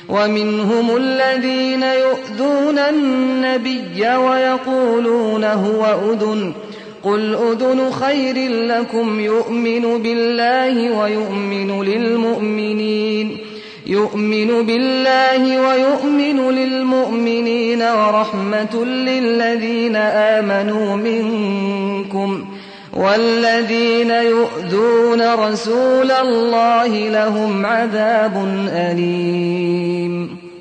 ومنهم الذين يؤذون النبي ويقولون هو أذن قل أذن خير لكم يؤمن بالله ويؤمن للمؤمنين ورحمة للذين آمنوا منكم والذين يؤذون رسول الله لهم عذاب أليم.